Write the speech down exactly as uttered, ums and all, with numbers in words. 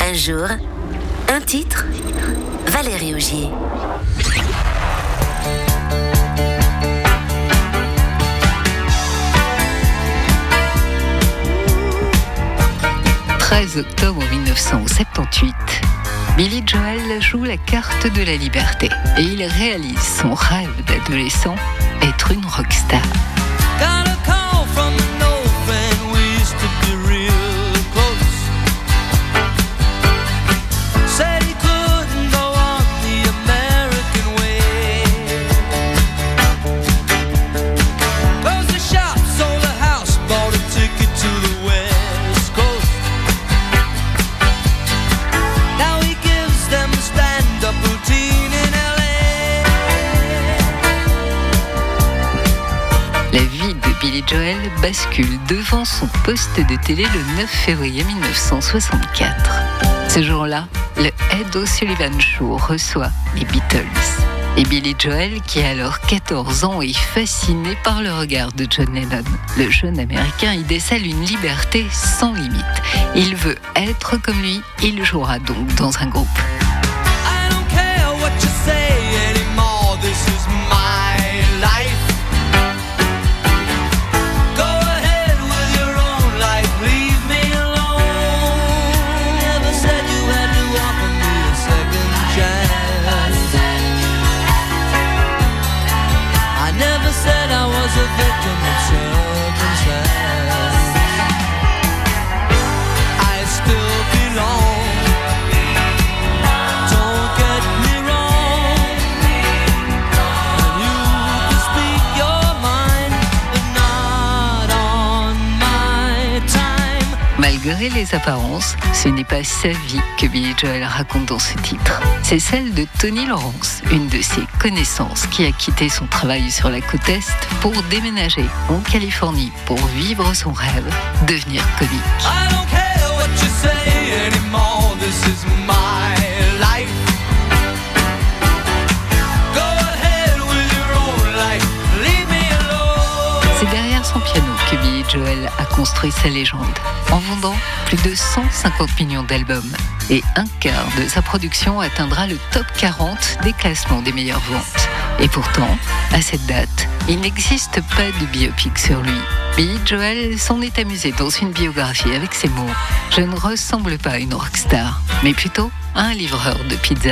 Un jour, un titre, Valérie Augier. treize octobre mille neuf cent soixante-dix-huit, Billy Joel joue la carte de la liberté et il réalise son rêve d'adolescent, être une rockstar. La vie de Billy Joel bascule devant son poste de télé le neuf février mille neuf cent soixante-quatre. Ce jour-là, le Ed O'Sullivan Show reçoit les Beatles. Et Billy Joel, qui a alors quatorze ans, est fasciné par le regard de John Lennon. Le jeune Américain y décèle une liberté sans limite. Il veut être comme lui, il jouera donc dans un groupe. I don't care what you say anymore, this is my life. Malgré les apparences, ce n'est pas sa vie que Billy Joel raconte dans ce titre. C'est celle de Tony Lawrence, une de ses connaissances qui a quitté son travail sur la côte Est pour déménager en Californie pour vivre son rêve, devenir comique. I don't care what you say anymore, this is my life. Go ahead with your own life, leave me alone. C'est derrière son piano que Billy Joel a construit sa légende, en vendant plus de cent cinquante millions d'albums. Et un quart de sa production atteindra le top quarante des classements des meilleures ventes. Et pourtant, à cette date, il n'existe pas de biopic sur lui. Billy Joel s'en est amusé dans une biographie avec ces mots : « Je ne ressemble pas à une rockstar, mais plutôt à un livreur de pizza. »